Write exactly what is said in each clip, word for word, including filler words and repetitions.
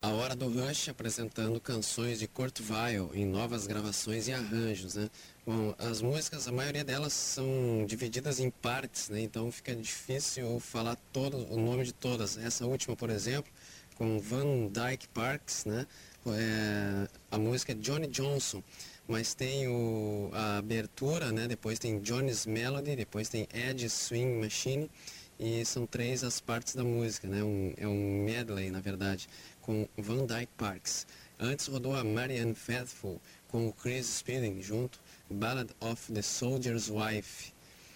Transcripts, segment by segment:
A Hora do Rush apresentando canções de Kurt Weill em novas gravações e arranjos, né? Bom, as músicas, a maioria delas são divididas em partes, né? Então fica difícil falar todo, o nome de todas. Essa última, por exemplo, com Van Dyke Parks, né? É, a música é Johnny Johnson, mas tem o, a abertura, né? Depois tem Johnny's Melody, depois tem Ed Swing Machine, e são três as partes da música, né? Um, é um medley, na verdade, com Van Dyke Parks. Antes rodou a Marianne Faithfull com o Chris Spedding junto, Ballad of the Soldier's Wife.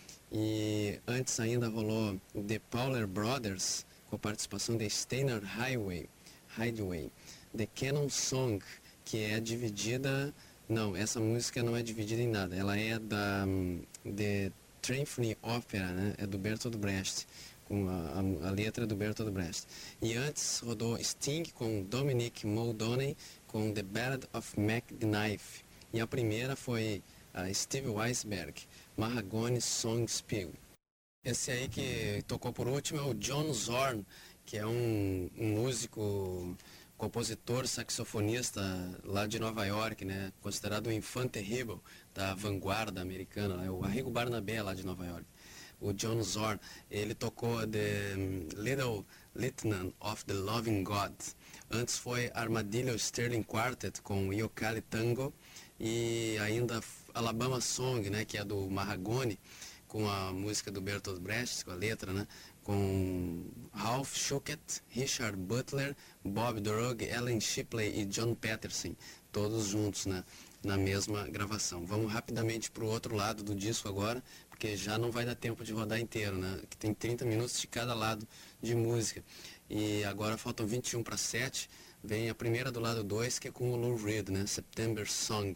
E antes ainda rolou The Powler Brothers com a participação de Steiner Highway, Hideaway. The Canon Song, que é dividida... Não, essa música não é dividida em nada. Ela é da um, The Symphony Opera, né? É do Bertolt Brecht, com a, a, a letra do Bertolt Brecht. E antes rodou Sting com Dominic Muldowney com The Ballad of Mac Knife. E a primeira foi a Steve Weisberg, Mahagony Songspiel. Esse aí que tocou por último é o John Zorn, que é um, um músico, compositor, saxofonista lá de Nova York, né? Considerado o infante terrível da vanguarda americana, né? O Arrigo Barnabé lá de Nova York. O John Zorn, ele tocou The Little Lieutenant of the Loving God. Antes foi Armadillo Sterling Quartet com Yokali Tango e ainda Alabama Song, né? Que é do Mahagony, com a música do Bertolt Brecht, com a letra, né? Com Ralph Schuckett, Richard Butler, Bob Drug, Ellen Shipley e John Patterson, todos juntos, né, na mesma gravação. Vamos rapidamente para o outro lado do disco agora, porque já não vai dar tempo de rodar inteiro, né, que tem trinta minutos de cada lado de música. E agora faltam vinte e um para sete, vem a primeira do lado dois, que é com o Lou Reed, né, September Song,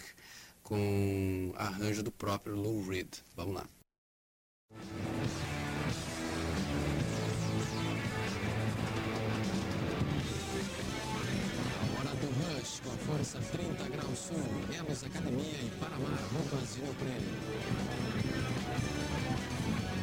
com arranjo do próprio Lou Reed. Vamos lá. Com a força trinta graus sul, Elos Academia e Paramar, roupas de neoprene.